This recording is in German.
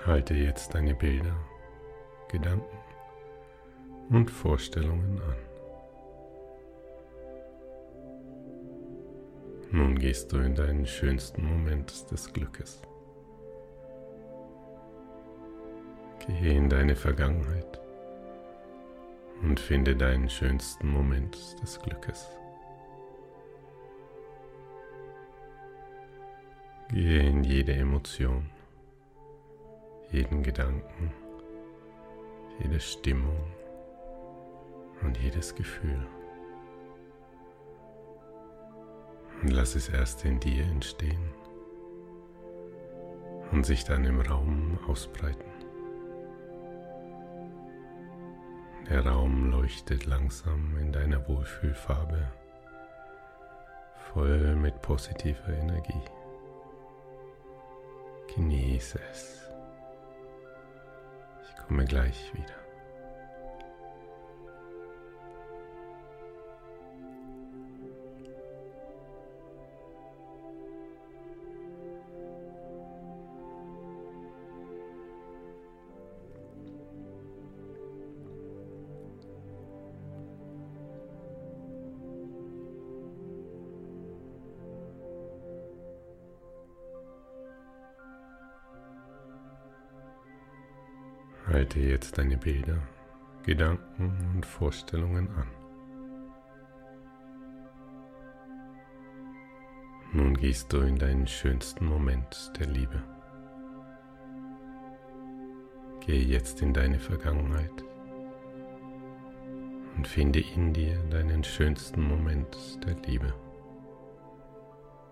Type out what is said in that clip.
Halte jetzt deine Bilder, Gedanken und Vorstellungen an. Nun gehst du in deinen schönsten Moment des Glückes. Gehe in deine Vergangenheit und finde deinen schönsten Moment des Glückes. Gehe in jede Emotion, jeden Gedanken, jede Stimmung und jedes Gefühl. Und lass es erst in dir entstehen und sich dann im Raum ausbreiten. Der Raum leuchtet langsam in deiner Wohlfühlfarbe, voll mit positiver Energie. Genieße es. Ich komme gleich wieder. Halte jetzt deine Bilder, Gedanken und Vorstellungen an. Nun gehst du in deinen schönsten Moment der Liebe. Gehe jetzt in deine Vergangenheit und finde in dir deinen schönsten Moment der Liebe.